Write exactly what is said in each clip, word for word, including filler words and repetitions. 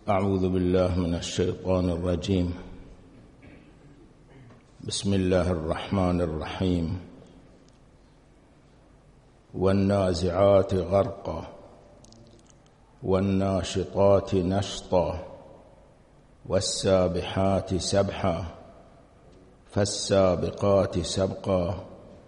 أعوذ بالله من الشيطان الرجيم. بسم الله الرحمن الرحيم. والنازعات غرقا والناشطات نشطا والسابحات سبحا فالسابقات سبقا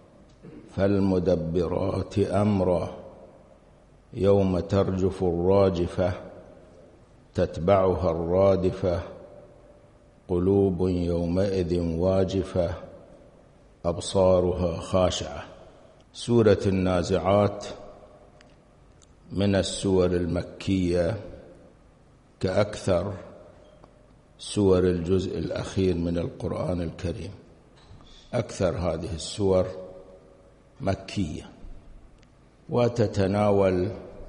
فالمدبرات أمرا يوم ترجف الراجفة تتبعها الرادفة قلوب يومئذ واجفة أبصارها خاشعة. سورة النازعات من السور المكية كأكثر سور الجزء الأخير من القرآن الكريم. أكثر هذه السور مكية وتتناول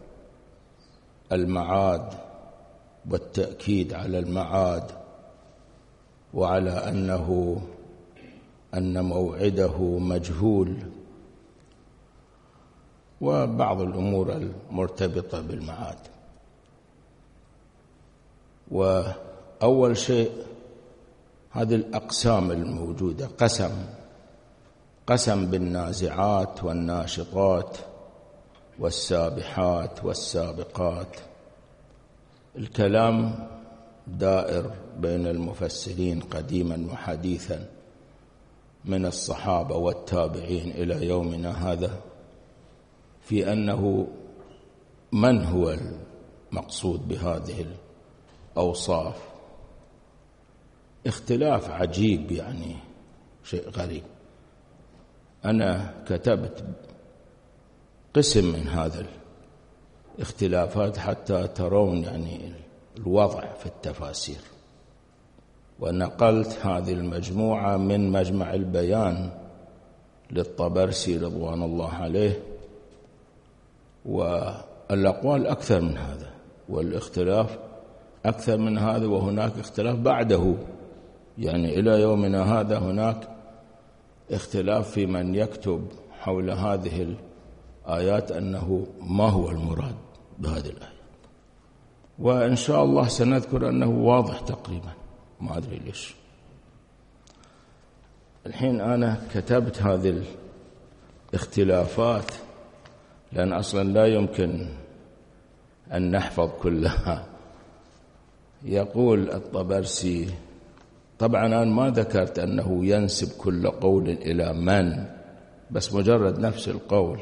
المعاد والتأكيد على المعاد وعلى أنه أن موعده مجهول وبعض الأمور المرتبطة بالمعاد. وأول شيء هذه الأقسام الموجودة، قسم قسم بالنازعات والناشطات والسابحات والسابقات. الكلام دائر بين المفسرين قديما وحديثا من الصحابة والتابعين إلى يومنا هذا في أنه من هو المقصود بهذه الأوصاف. اختلاف عجيب، يعني شيء غريب. أنا كتبت قسم من هذا الاختلافات حتى ترون يعني الوضع في التفاسير، ونقلت هذه المجموعة من مجمع البيان للطبرسي رضوان الله عليه، والأقوال أكثر من هذا والاختلاف أكثر من هذا، وهناك اختلاف بعده، يعني إلى يومنا هذا هناك اختلاف في من يكتب حول هذه الآيات أنه ما هو المراد بهذه الآية. وإن شاء الله سنذكر أنه واضح تقريبا، ما أدري ليش. الحين أنا كتبت هذه الاختلافات لأن أصلا لا يمكن أن نحفظ كلها. يقول الطبرسي، طبعا أنا ما ذكرت أنه ينسب كل قول إلى من، بس مجرد نفس القول.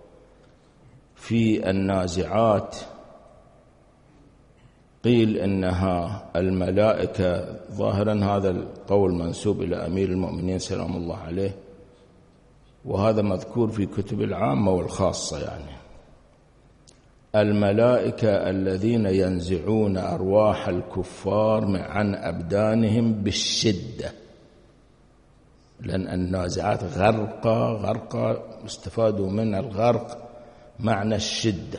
في النازعات قيل إنها الملائكة، ظاهرا هذا القول منسوب إلى أمير المؤمنين سلام الله عليه، وهذا مذكور في كتب العامة والخاصة. يعني الملائكة الذين ينزعون أرواح الكفار عن أبدانهم بالشدة، لأن النازعات غرقا غرقا استفادوا من الغرق معنى الشدة.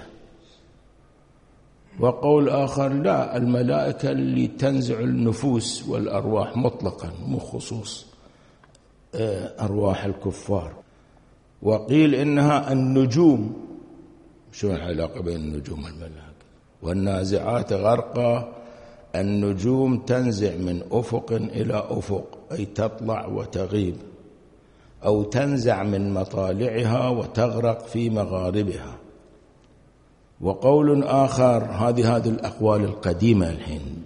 وقول آخر لا، الملائكة اللي تنزع النفوس والأرواح مطلقا، مو خصوص أرواح الكفار. وقيل إنها النجوم. شو العلاقة بين النجوم والملائكة؟ والنازعات غرقا، النجوم تنزع من أفق إلى أفق، أي تطلع وتغيب، أو تنزع من مطالعها وتغرق في مغاربها. وقول آخر، هذه هذه الأقوال القديمة الحين،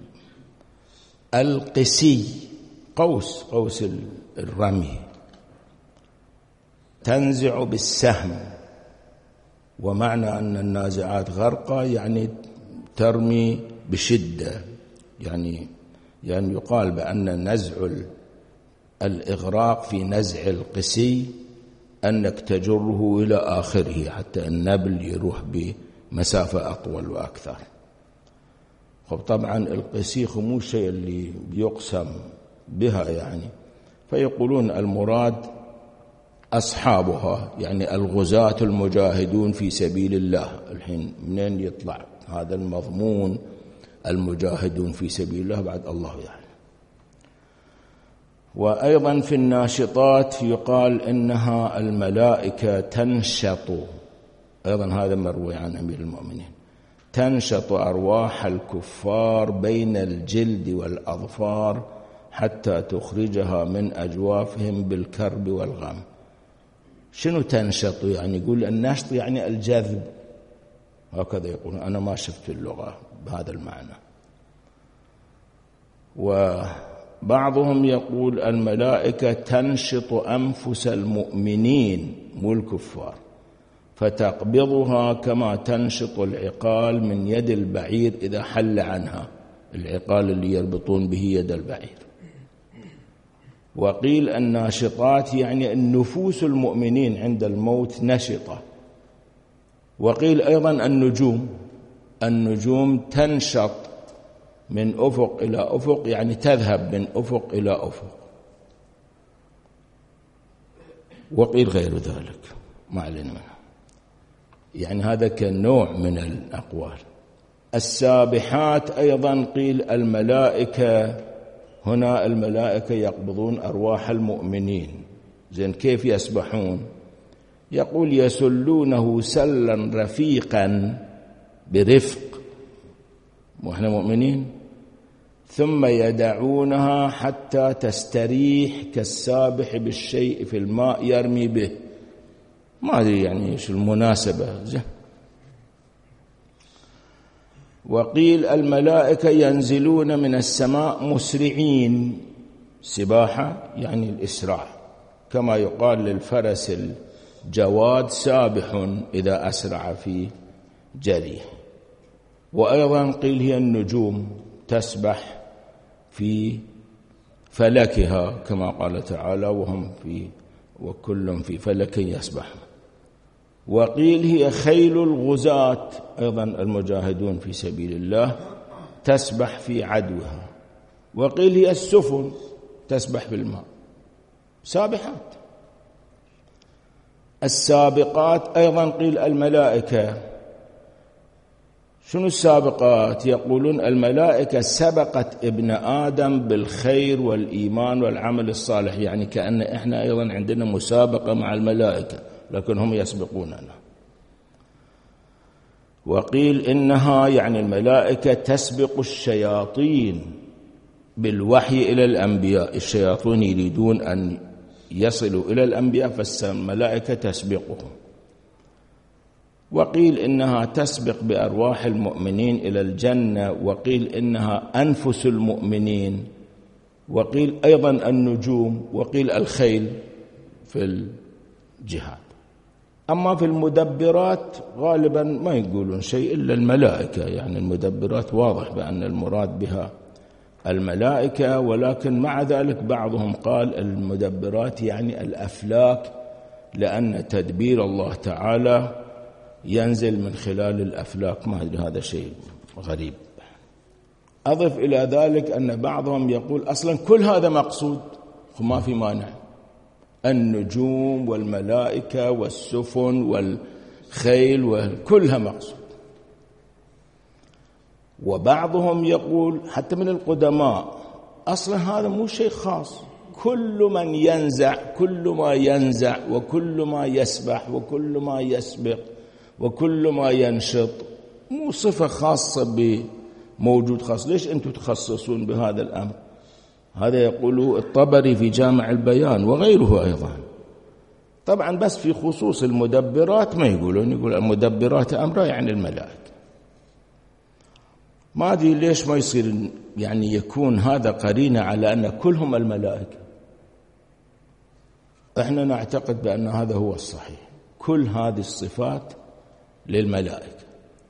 القسي، قوس قوس الرمي، تنزع بالسهم. ومعنى أن النازعات غرقا يعني ترمي بشدة، يعني يعني يقال بأن نزع الإغراق في نزع القسي أنك تجره إلى آخره حتى النبل يروح بمسافة أطول وأكثر. خب طبعا القسي مو الشيء اللي بيقسم بها، يعني فيقولون المراد أصحابها، يعني الغزاة المجاهدون في سبيل الله. الحين منين يطلع هذا المضمون المجاهدون في سبيل الله؟ بعد الله يعني. وأيضا في الناشطات يقال إنها الملائكة تنشط، أيضا هذا مروي عن أمير المؤمنين، تنشط أرواح الكفار بين الجلد والأظفار حتى تخرجها من أجوافهم بالكرب والغم. شنو تنشط؟ يعني يقول النشط يعني الجذب، هكذا يقول. أنا ما شفت اللغة بهذا المعنى. وبعضهم يقول الملائكة تنشط أنفس المؤمنين مو الكفار فتقبضها كما تنشط العقال من يد البعير إذا حل عنها، العقال اللي يربطون به يد البعير. وقيل الناشطات يعني النفوس المؤمنين عند الموت نشطة. وقيل أيضا النجوم، النجوم تنشط من أفق إلى أفق، يعني تذهب من أفق إلى أفق. وقيل غير ذلك ما علينا منه، يعني هذا كنوع من الأقوال. السابحات أيضا قيل الملائكة، هنا الملائكة يقبضون أرواح المؤمنين. زين كيف يسبحون؟ يقول يسلونه سلا رفيقا برفق، وإحنا مؤمنين، ثم يدعونها حتى تستريح كالسابح بالشيء في الماء يرمي به. ما أدري يعني إيش المناسبة. زين. وقيل الملائكة ينزلون من السماء مسرعين، سباحة يعني الإسراع، كما يقال للفرس الجواد سابح إذا أسرع في جريه. وأيضا قيل هي النجوم تسبح في فلكها كما قال تعالى وهم في وكل في فلك يسبحون. وقيل هي خيل الغزاة أيضا المجاهدون في سبيل الله تسبح في عدوها. وقيل هي السفن تسبح بالماء، سابحات. السابقات أيضا قيل الملائكة. شنو السابقات؟ يقولون الملائكة سبقت ابن آدم بالخير والإيمان والعمل الصالح، يعني كأن إحنا أيضا عندنا مسابقة مع الملائكة لكن هم يسبقوننا. وقيل إنها يعني الملائكة تسبق الشياطين بالوحي إلى الأنبياء، الشياطين يريدون أن يصلوا إلى الأنبياء فالملائكة تسبقهم. وقيل إنها تسبق بأرواح المؤمنين إلى الجنة. وقيل إنها أنفس المؤمنين. وقيل أيضا النجوم. وقيل الخيل في الجهاد. أما في المدبرات غالبا ما يقولون شيء إلا الملائكة، يعني المدبرات واضح بأن المراد بها الملائكة، ولكن مع ذلك بعضهم قال المدبرات يعني الأفلاك، لأن تدبير الله تعالى ينزل من خلال الأفلاك. ما أدري، هذا شيء غريب. أضف إلى ذلك أن بعضهم يقول أصلا كل هذا مقصود وما في مانع، النجوم والملائكة والسفن والخيل وكلها مقصود. وبعضهم يقول حتى من القدماء أصلا هذا مو شيء خاص، كل من ينزع، كل ما ينزع وكل ما يسبح وكل ما يسبق وكل ما ينشط، مو صفة خاصة بموجود خاص. ليش أنتم تخصصون بهذا الأمر؟ هذا يقوله الطبري في جامع البيان وغيره أيضا. طبعا بس في خصوص المدبرات ما يقولون، يقول المدبرات أمرها يعني الملائكة. ما أدري ليش ما يصير يعني يكون هذا قرينة على أن كلهم الملائكة. احنا نعتقد بأن هذا هو الصحيح، كل هذه الصفات للملائكة.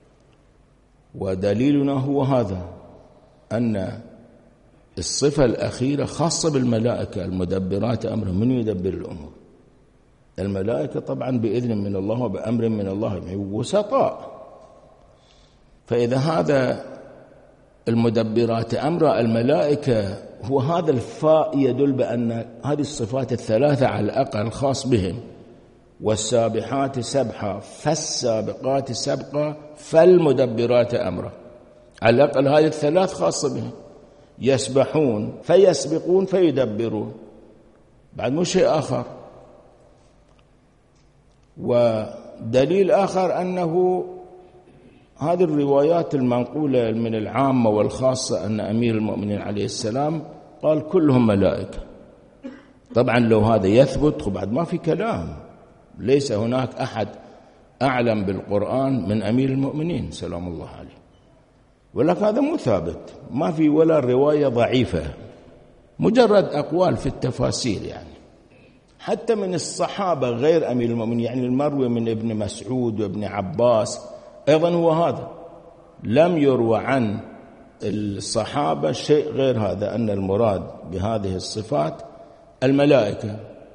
ودليلنا هو هذا، أن الصفة الأخيرة خاصة بالملائكة، المدبرات أمر. من يدبر الأمور؟ الملائكة طبعا بإذن من الله وبأمر من الله، وسطاء. فإذا هذا المدبرات أمر الملائكة هو هذا الفاء يدل بأن هذه الصفات الثلاثة على الأقل خاص بهم. والسابحات سبحة فالسابقات سبقة فالمدبرات أمرا، على الأقل هذه الثلاث خاصة بهم. يسبحون فيسبقون فيدبرون، بعد مو شيء آخر. ودليل آخر أنه هذه الروايات المنقولة من العامة والخاصة أن أمير المؤمنين عليه السلام قال كلهم ملائكة. طبعا لو هذا يثبت بعد ما في كلام، ليس هناك أحد أعلم بالقرآن من أمير المؤمنين سلام الله عليه، ولكن هذا مو ثابت، ما في ولا رواية ضعيفة، مجرد أقوال في التفاسير. يعني حتى من الصحابة غير أمير المؤمنين، يعني المروي من ابن مسعود وابن عباس أيضا هو هذا، لم يروى عن الصحابة شيء غير هذا، أن المراد بهذه الصفات الملائكة.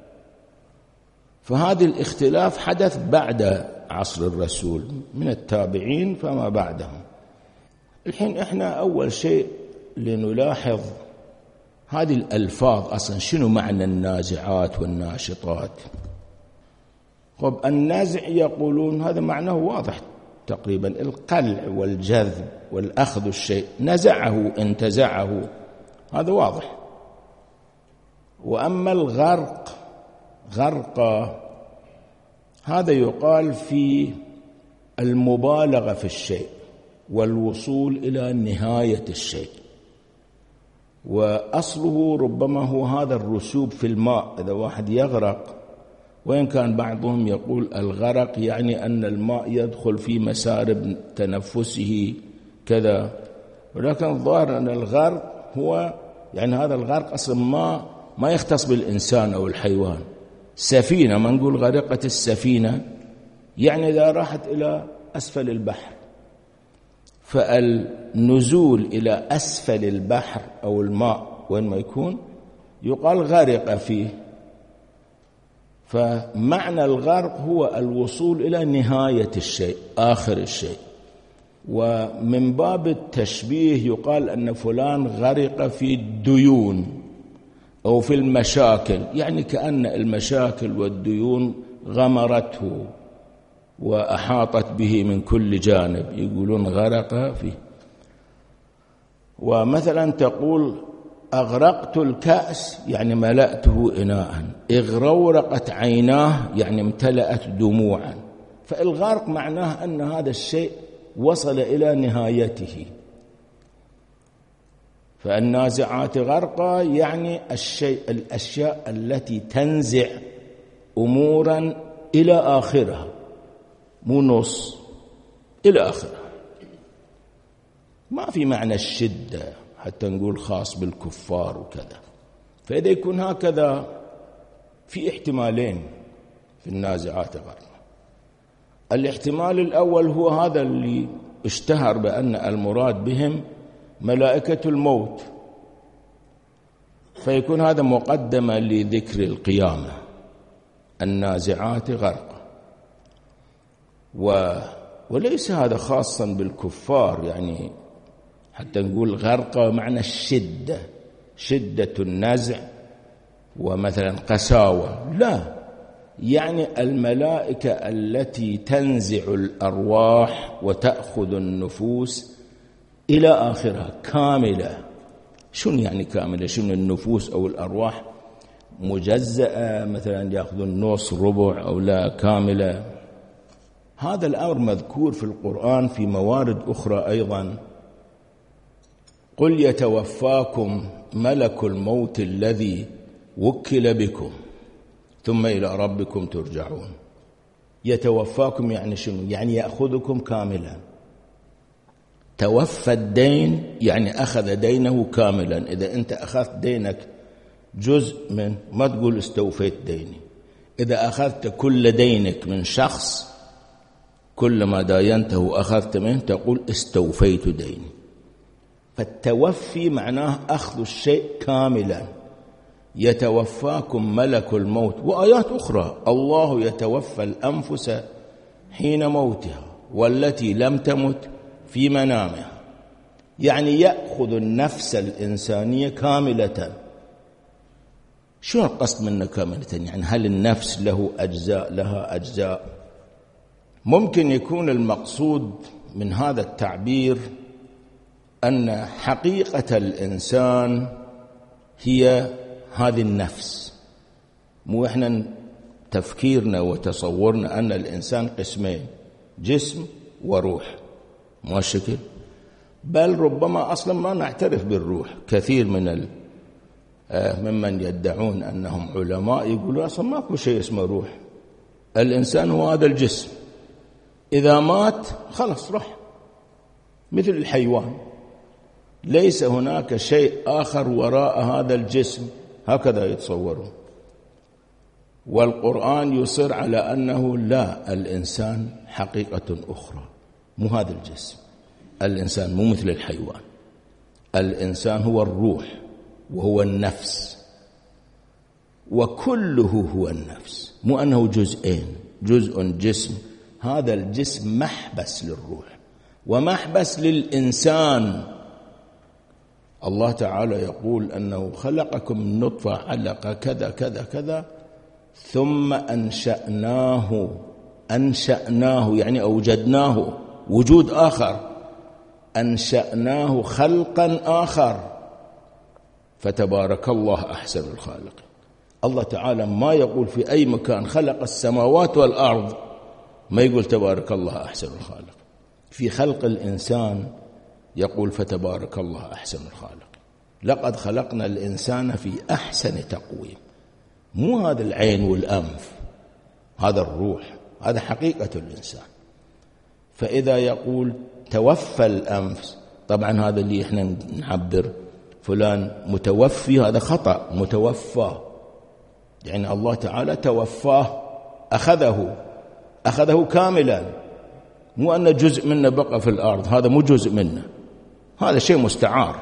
فهذا الاختلاف حدث بعد عصر الرسول من التابعين فما بعدهم. الحين إحنا أول شيء لنلاحظ هذه الألفاظ أصلا شنو معنى النازعات والناشطات. طب النزع يقولون هذا معناه واضح تقريبا، القلع والجذب والأخذ الشيء، نزعه انتزعه، هذا واضح. وأما الغرق، غرق هذا يقال في المبالغة في الشيء والوصول إلى نهاية الشيء، وأصله ربما هو هذا الرسوب في الماء، إذا واحد يغرق، وإن كان بعضهم يقول الغرق يعني أن الماء يدخل في مسارب تنفسه كذا، ولكن الظاهر أن الغرق هو يعني هذا الغرق أصلا ما ما يختص بالإنسان أو الحيوان. سفينة، ما نقول غرقت السفينة، يعني إذا راحت إلى أسفل البحر، فالنزول إلى أسفل البحر أو الماء وين ما يكون يقال غرق فيه. فمعنى الغرق هو الوصول إلى نهاية الشيء، آخر الشيء. ومن باب التشبيه يقال أن فلان غرق في الديون أو في المشاكل، يعني كأن المشاكل والديون غمرته وأحاطت به من كل جانب، يقولون غرق فيه. ومثلا تقول أغرقت الكأس يعني ملأته إناء، اغرورقت عيناه يعني امتلأت دموعا. فالغرق معناه أن هذا الشيء وصل إلى نهايته. فالنازعات غرقا يعني الشيء الأشياء التي تنزع أمورا إلى آخرها، مو نص، إلى آخرها. ما في معنى الشدة حتى نقول خاص بالكفار وكذا. فإذا يكون هكذا في احتمالين في النازعات غرقا. الاحتمال الأول هو هذا اللي اشتهر بأن المراد بهم ملائكة الموت، فيكون هذا مقدمة لذكر القيامة، النازعات غرقا. و وليس هذا خاصا بالكفار، يعني حتى نقول غرقا معنى الشدة، شدة النزع ومثلا قساوة، لا، يعني الملائكة التي تنزع الأرواح وتأخذ النفوس إلى آخرها كاملة. شنو يعني كاملة؟ شنو النفوس أو الأرواح مجزأة، مثلا يأخذون نص ربع أو لا كاملة؟ هذا الأمر مذكور في القرآن في موارد أخرى أيضا. قل يتوفاكم ملك الموت الذي وكل بكم ثم إلى ربكم ترجعون. يتوفاكم يعني شنو؟ يعني يأخذكم كاملا. توفى الدين يعني أخذ دينه كاملا. إذا أنت أخذت دينك جزء من، ما تقول استوفيت ديني. إذا أخذت كل دينك من شخص، كل ما داينته أخذت منه، تقول استوفيت ديني. فالتوفي معناه أخذ الشيء كاملا. يتوفاكم ملك الموت. وآيات أخرى الله يتوفى الأنفس حين موتها والتي لم تمت في منامها، يعني يأخذ النفس الإنسانية كاملة. شو القصد منه كاملة؟ يعني هل النفس له أجزاء لها أجزاء؟ ممكن يكون المقصود من هذا التعبير أن حقيقة الإنسان هي هذه النفس. مو إحنا تفكيرنا وتصورنا أن الإنسان قسمين، جسم وروح. ما الشكل، بل ربما أصلا ما نعترف بالروح. كثير من ممن يدعون أنهم علماء يقولوا أصلا ماكو شيء اسمه روح، الإنسان هو هذا الجسم، إذا مات خلص راح مثل الحيوان، ليس هناك شيء آخر وراء هذا الجسم، هكذا يتصورون. والقرآن يصر على أنه لا، الإنسان حقيقة أخرى، مو هذا الجسم. الإنسان مو مثل الحيوان، الإنسان هو الروح وهو النفس، وكله هو النفس، مو أنه جزئين، جزء جسم. هذا الجسم محبس للروح ومحبس للإنسان. الله تعالى يقول أنه خلقكم من نطفة علقة كذا كذا كذا ثم أنشأناه، أنشأناه يعني أوجدناه وجود آخر، أنشأناه خلقا آخر، فتبارك الله أحسن الخالقين. الله تعالى ما يقول في أي مكان خلق السماوات والأرض ما يقول تبارك الله أحسن الخالق. في خلق الإنسان يقول فتبارك الله أحسن الخالق. لقد خلقنا الإنسان في أحسن تقويم، مو هذا العين والأنف، هذا الروح، هذا حقيقة الإنسان. فإذا يقول توفى الأنفس، طبعا هذا اللي إحنا نعبر فلان متوفي، هذا خطأ. متوفى يعني الله تعالى توفاه، أخذه أخذه كاملا، مو أن جزء منه بقى في الأرض، هذا مو جزء منه، هذا شيء مستعار،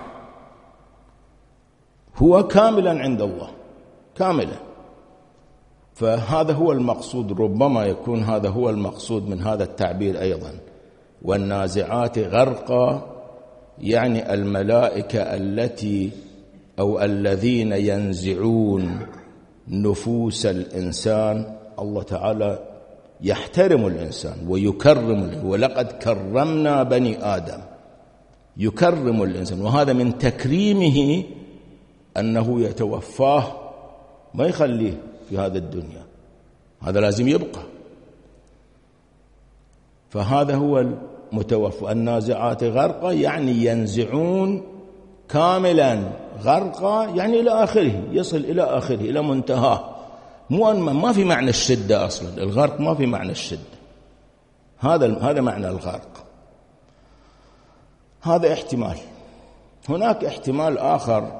هو كاملا عند الله كاملا. فهذا هو المقصود، ربما يكون هذا هو المقصود من هذا التعبير أيضا. والنازعات غرقا يعني الملائكة التي أو الذين ينزعون نفوس الإنسان. الله تعالى يحترم الإنسان ويكرم، ولقد كرمنا بني آدم، يكرم الإنسان، وهذا من تكريمه أنه يتوفاه، ما يخليه في هذا الدنيا، هذا لازم يبقى. فهذا هو المتوفى. النازعات غرقا يعني ينزعون كاملا، غرقا يعني إلى آخره، يصل إلى آخره إلى منتهاه، مو أن ما في معنى الشدة أصلا، الغرق ما في معنى الشدة، هذا هذا معنى الغرق. هذا احتمال. هناك احتمال آخر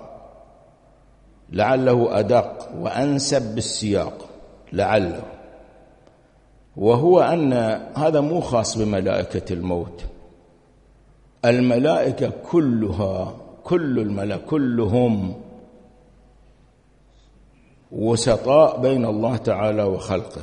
لعله أدق وأنسب بالسياق، لعله، وهو أن هذا مو خاص بملائكة الموت. الملائكة كلها، كل الملائكة كلهم وسطاء بين الله تعالى وخلقه،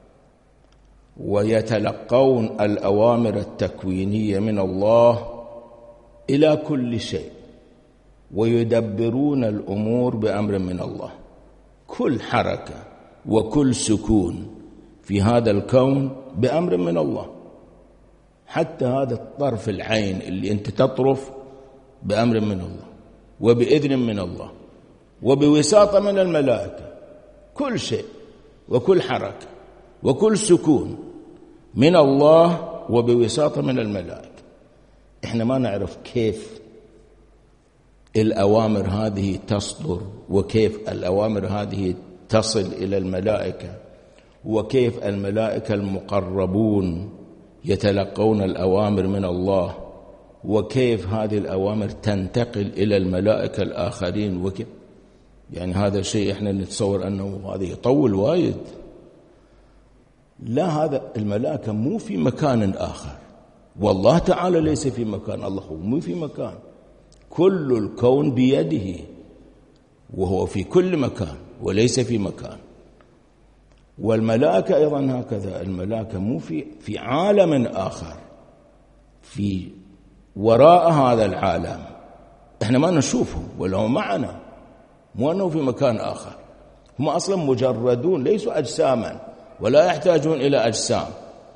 ويتلقون الأوامر التكوينية من الله إلى كل شيء، ويدبرون الأمور بأمر من الله. كل حركة وكل سكون في هذا الكون بأمر من الله، حتى هذا الطرف العين اللي أنت تطرف بأمر من الله وبإذن من الله وبوساطة من الملائكة. كل شيء وكل حركة وكل سكون من الله وبوساطة من الملائكة. إحنا ما نعرف كيف الأوامر هذه تصدر، وكيف الأوامر هذه تصل إلى الملائكة، وكيف الملائكة المقربون يتلقون الأوامر من الله، وكيف هذه الأوامر تنتقل إلى الملائكة الآخرين، وكيف يعني هذا الشيء إحنا نتصور أنه هذا يطول وايد. لا، هذا الملائكة مو في مكان آخر، والله تعالى ليس في مكان، الله هو مو في مكان، كل الكون بيده وهو في كل مكان وليس في مكان. والملائكة أيضا هكذا، الملائكة مو في في عالم آخر، في وراء هذا العالم، إحنا ما نشوفه ولا هو معنا، مو أنه في مكان آخر، هم أصلا مجردون، ليسوا أجساما ولا يحتاجون إلى أجسام.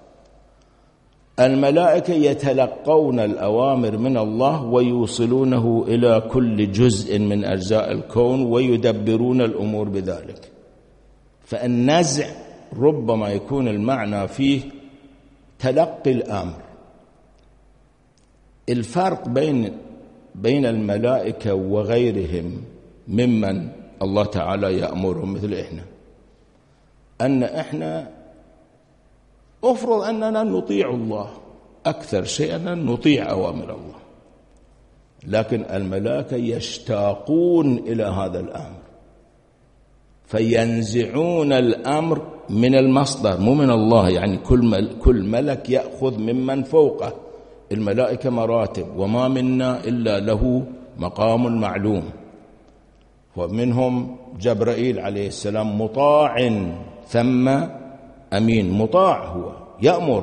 الملائكة يتلقون الأوامر من الله ويوصلونه إلى كل جزء من أجزاء الكون ويدبرون الأمور بذلك. فالنزع ربما يكون المعنى فيه تلقي الأمر، الفرق بين بين الملائكة وغيرهم ممن الله تعالى يأمرهم مثل إحنا، أن إحنا أفرض أننا نطيع الله، أكثر شيء أننا نطيع أوامر الله، لكن الملائكة يشتاقون إلى هذا الأمر فينزعون الأمر من المصدر مو من الله. يعني كل كل ملك يأخذ ممن فوقه. الملائكة مراتب، وما منا إلا له مقام معلوم، ومنهم جبرائيل عليه السلام مطاع ثم أمين. مطاع هو يأمر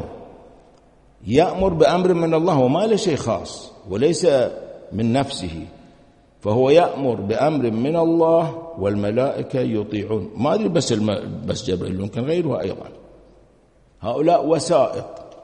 يأمر بأمر من الله وما له شيء خاص وليس من نفسه، فهو يأمر بأمر من الله والملائكة يطيعون. ما أدري بس الم... بس جبريل، يمكن غيره أيضا. هؤلاء وسائط،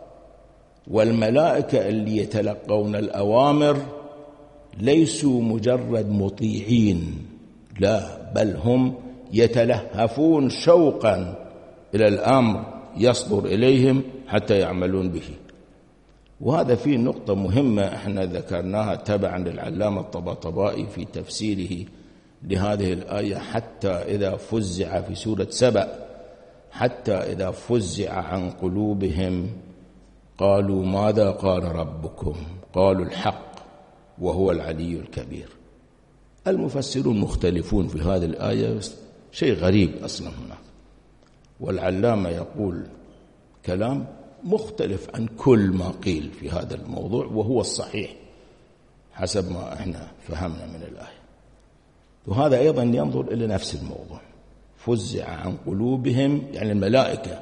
والملائكة اللي يتلقون الأوامر ليسوا مجرد مطيعين، لا، بل هم يتلهفون شوقا إلى الأمر يصدر إليهم حتى يعملون به. وهذا فيه نقطة مهمة احنا ذكرناها تبعا للعلامة الطباطبائي في تفسيره لهذه الآية: حتى إذا فزع في سورة سبأ، حتى إذا فزع عن قلوبهم قالوا ماذا قال ربكم قالوا الحق وهو العلي الكبير. المفسرون مختلفون في هذه الآية، شيء غريب أصلا هناك، والعلامة يقول كلام مختلف عن كل ما قيل في هذا الموضوع، وهو الصحيح حسب ما احنا فهمنا من الآية. وهذا أيضا ينظر إلى نفس الموضوع، فزع عن قلوبهم يعني الملائكة.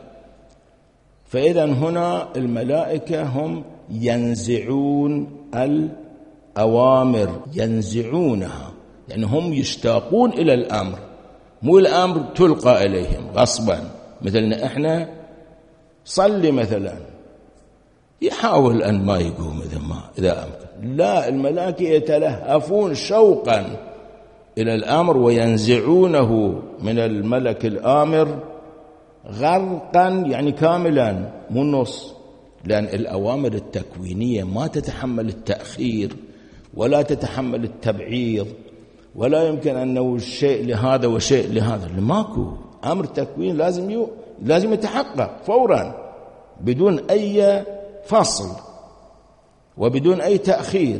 فإذا هنا الملائكة هم ينزعون الأوامر، ينزعونها، يعني هم يشتاقون إلى الأمر، مو الأمر تلقى إليهم غصبا. مثلنا إحنا صلي مثلا، يحاول أن ما يقوم إذا ما إذا أمكن، لا، الملائكة يتلهفون شوقا إلى الأمر وينزعونه من الملك الآمر غرقا، يعني كاملا مو نص، لأن الأوامر التكوينية ما تتحمل التأخير ولا تتحمل التبعيض، ولا يمكن أنه شيء لهذا وشيء لهذا، ماكو أمر تكوين لازم يو لازم يتحقق فورا بدون أي فصل وبدون أي تأخير،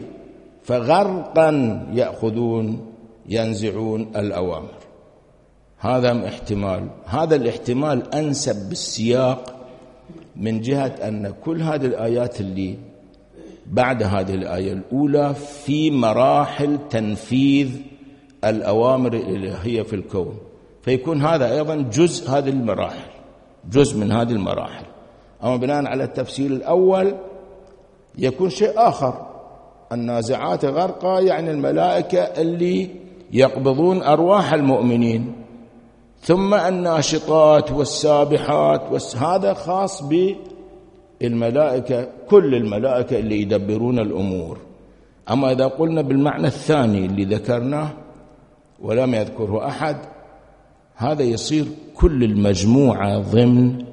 فغرقا يأخذون ينزعون الأوامر. هذا احتمال، هذا الاحتمال أنسب بالسياق من جهة أن كل هذه الآيات اللي بعد هذه الآية الأولى في مراحل تنفيذ الأوامر الإلهية في الكون، فيكون هذا أيضا جزء هذه المراحل، جزء من هذه المراحل. أما بناء على التفسير الأول يكون شيء آخر، النازعات غرقا يعني الملائكة اللي يقبضون أرواح المؤمنين، ثم الناشطات والسابحات، هذا خاص بالملائكة، كل الملائكة اللي يدبرون الأمور. أما إذا قلنا بالمعنى الثاني اللي ذكرناه ولم يذكره أحد، هذا يصير كل المجموعة ضمن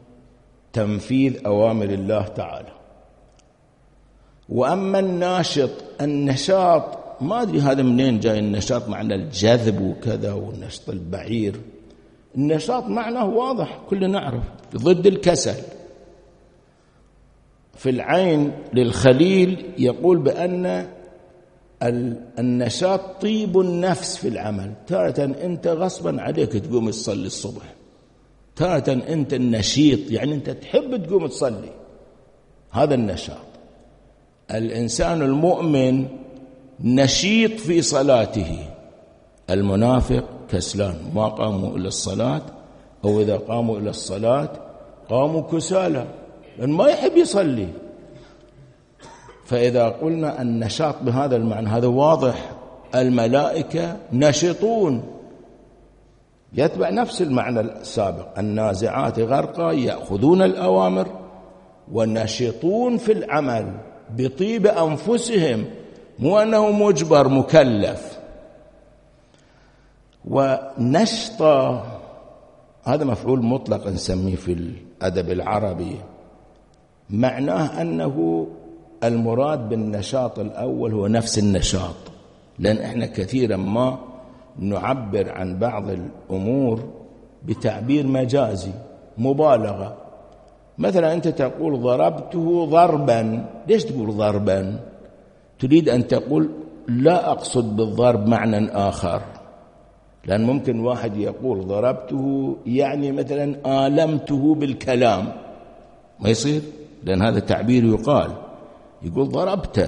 تنفيذ أوامر الله تعالى. وأما الناشط، النشاط ما أدري هذا منين جاي النشاط، معنى الجذب وكذا، والنشط البعير، النشاط معناه واضح كلنا نعرف، ضد الكسل. في العين للخليل يقول بأن النشاط طيب النفس في العمل، تارة أنت غصبا عليك تقوم تصلي الصبح، تارة أنت النشيط يعني أنت تحب تقوم تصلي، هذا النشاط. الإنسان المؤمن نشيط في صلاته، المنافق كسلان، ما قاموا إلى الصلاة، أو إذا قاموا إلى الصلاة قاموا كسالى لأن ما يحب يصلي. فإذا قلنا النشاط بهذا المعنى هذا واضح، الملائكة نشطون، يتبع نفس المعنى السابق، النازعات غرقا يأخذون الأوامر ونشطون في العمل بطيب أنفسهم، مو أنه مجبر مكلف. ونشطة هذا مفعول مطلق نسميه في الأدب العربي، معناه أنه المراد بالنشاط الأول هو نفس النشاط، لأن إحنا كثيرا ما نعبر عن بعض الأمور بتعبير مجازي مبالغة. مثلا أنت تقول ضربته ضربا، ليش تقول ضربا؟ تريد أن تقول لا أقصد بالضرب معنى آخر، لأن ممكن واحد يقول ضربته يعني مثلا آلمته بالكلام، ما يصير، لأن هذا تعبير يقال. يقول ضربته،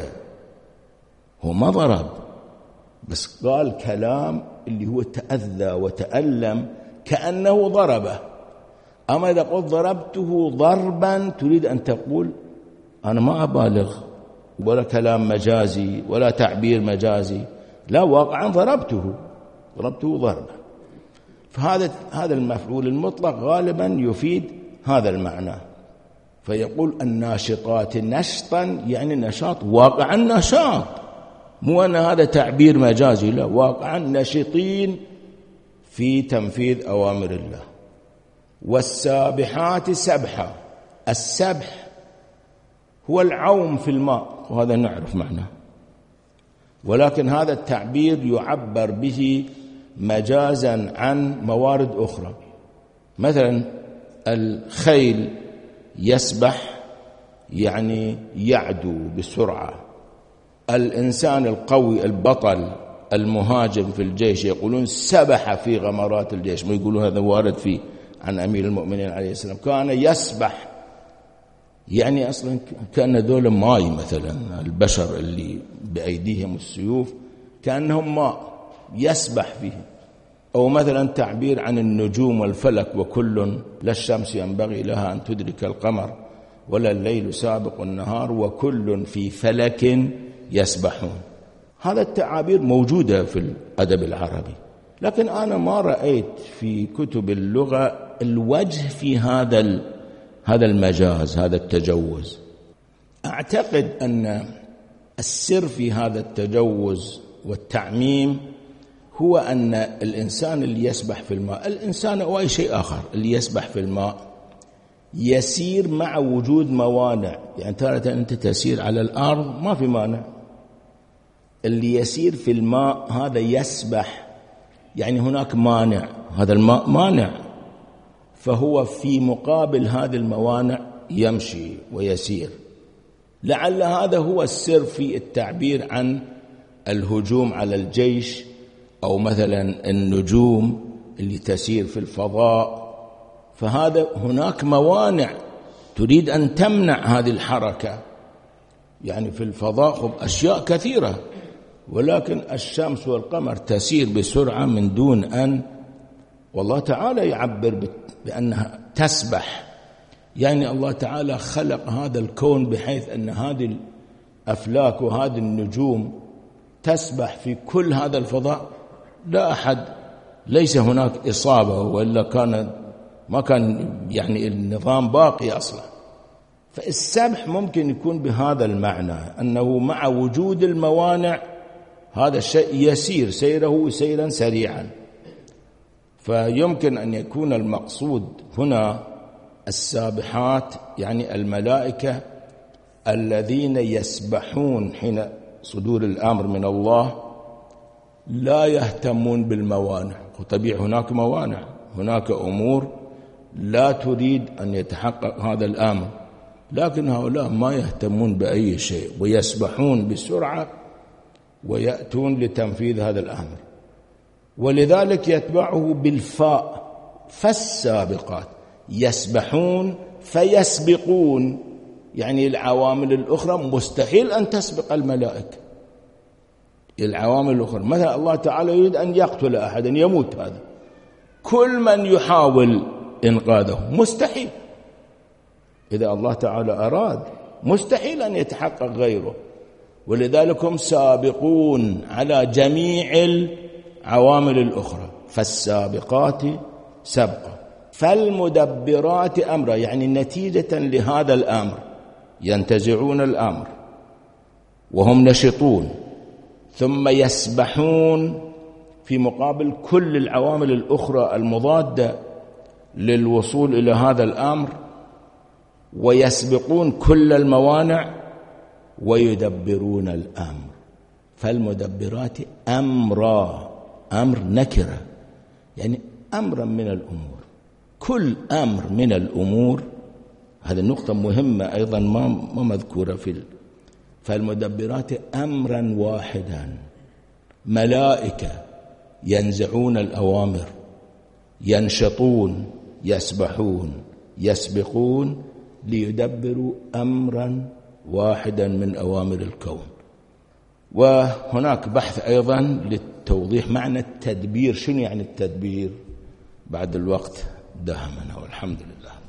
هو ما ضرب، بس قال كلام اللي هو تأذى وتألم كأنه ضربه. أما إذا قلت ضربته ضربا تريد أن تقول أنا ما أبالغ ولا كلام مجازي ولا تعبير مجازي، لا، واقعا ضربته ضربته ضربا. فهذا هذا المفعول المطلق غالبا يفيد هذا المعنى. فيقول الناشطات نشطا يعني نشاط، واقعا نشاط، مو أن هذا تعبير مجازي، لا، واقعا نشطين في تنفيذ أوامر الله. والسابحات سبحا، السبح هو العوم في الماء، وهذا نعرف معناه، ولكن هذا التعبير يعبر به مجازا عن موارد أخرى. مثلا الخيل يسبح يعني يعدو بسرعة. الإنسان القوي البطل المهاجم في الجيش يقولون سبح في غمرات الجيش، ما يقولون هذا وارد فيه عن أمير المؤمنين عليه السلام، كان يسبح يعني أصلا كان ذول ماء، مثلا البشر اللي بأيديهم السيوف كأنهم ماء يسبح فيه. أو مثلا تعبير عن النجوم والفلك، وكل لا الشمس ينبغي لها أن تدرك القمر ولا الليل سابق النهار وكل في فلك يسبحون. هذا التعابير موجودة في الأدب العربي، لكن أنا ما رأيت في كتب اللغة الوجه في هذا هذا المجاز، هذا التجوز. أعتقد أن السر في هذا التجوز والتعميم هو أن الإنسان اللي يسبح في الماء، الإنسان أو أي شيء آخر اللي يسبح في الماء يسير مع وجود موانع. يعني ترى أنت تسير على الأرض ما في مانع، اللي يسير في الماء هذا يسبح، يعني هناك مانع، هذا الماء مانع، فهو في مقابل هذه الموانع يمشي ويسير. لعل هذا هو السر في التعبير عن الهجوم على الجيش، أو مثلا النجوم اللي تسير في الفضاء، فهذا هناك موانع تريد أن تمنع هذه الحركة. يعني في الفضاء أشياء كثيرة، ولكن الشمس والقمر تسير بسرعة من دون أن، والله تعالى يعبر بأنها تسبح. يعني الله تعالى خلق هذا الكون بحيث أن هذه الأفلاك وهذه النجوم تسبح في كل هذا الفضاء، لا أحد، ليس هناك إصابة، وإلا كان ما كان يعني النظام باقي أصلا. فالسبح ممكن يكون بهذا المعنى، أنه مع وجود الموانع هذا الشيء يسير سيره سيرا سريعا. فيمكن أن يكون المقصود هنا السابحات يعني الملائكة الذين يسبحون حين صدور الأمر من الله، لا يهتمون بالموانع. وطبيعي هناك موانع، هناك أمور لا تريد أن يتحقق هذا الأمر، لكن هؤلاء ما يهتمون بأي شيء ويسبحون بسرعة ويأتون لتنفيذ هذا الأمر. ولذلك يتبعه بالفاء، فالسابقات، يسبحون فيسبقون، يعني العوامل الأخرى مستحيل أن تسبق الملائكة. العوامل الأخرى مثلا الله تعالى يريد أن يقتل أحدا يموت، هذا كل من يحاول إنقاذه مستحيل. إذا الله تعالى أراد مستحيل أن يتحقق غيره، ولذلك هم سابقون على جميع العوامل الأخرى. فالسابقات سبقا فالمدبرات أمرا، يعني نتيجة لهذا الأمر ينتزعون الأمر وهم نشطون، ثم يسبحون في مقابل كل العوامل الأخرى المضادة للوصول إلى هذا الأمر، ويسبقون كل الموانع ويدبرون الأمر. فالمدبرات أمرا، أمر نكرة يعني أمرا من الأمور، كل أمر من الأمور. هذه النقطة مهمة أيضا ما ما مذكورة في ال... فالمدبرات أمرا واحدا، ملائكة ينزعون الأوامر، ينشطون، يسبحون، يسبقون ليدبروا أمرا واحدا من أوامر الكون. وهناك بحث أيضا للتوضيح معنى التدبير، شنو يعني التدبير؟ بعد الوقت دهمنا والحمد لله.